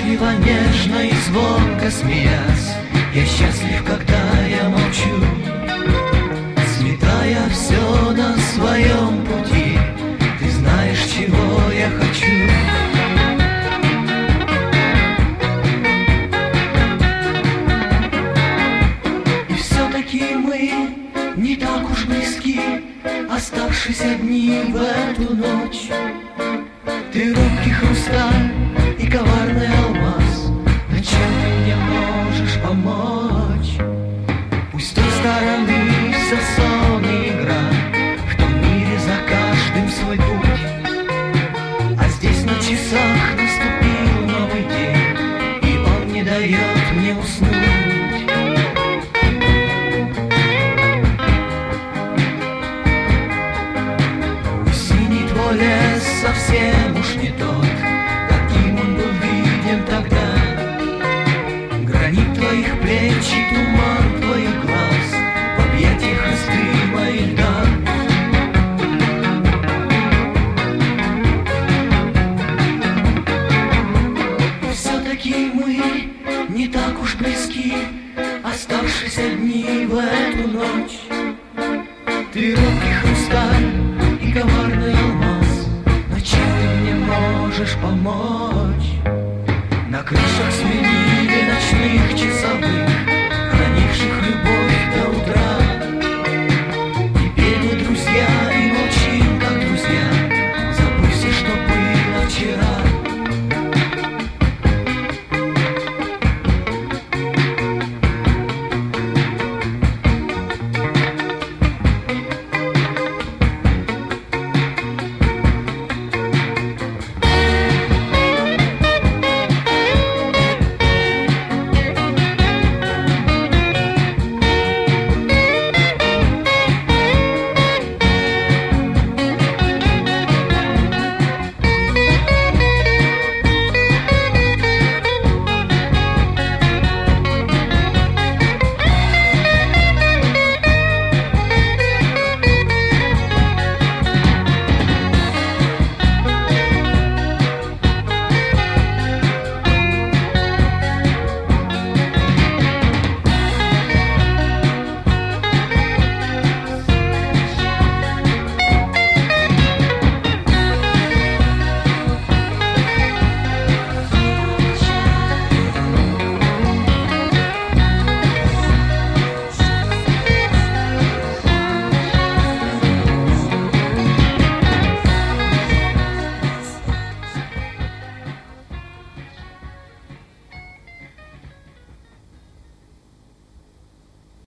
счастлива, нежно и звонко смеясь. Я счастлив, когда я молчу, сметая все на своем пути. Ты знаешь, чего я хочу. И все-таки мы не так уж близки, оставшись одни в эту ночь. Ты робкий хрусталь и коварный алмаз, но чем ты мне можешь помочь? Пусть с той стороны все сон и игра, в том мире за каждым свой путь. А здесь на часах наступил новый день, и он не дает мне уснуть. Синий твой лес совсем уж не тот, каким он был виден тогда. Гранит твоих плеч и туман твоих глаз в объятиях остыла и льда. Все-таки мы не так уж близки, оставшись одни в эту ночь. Ты робкий хрусталь и коварный алмаз, но чем ты мне можешь помочь? На крышах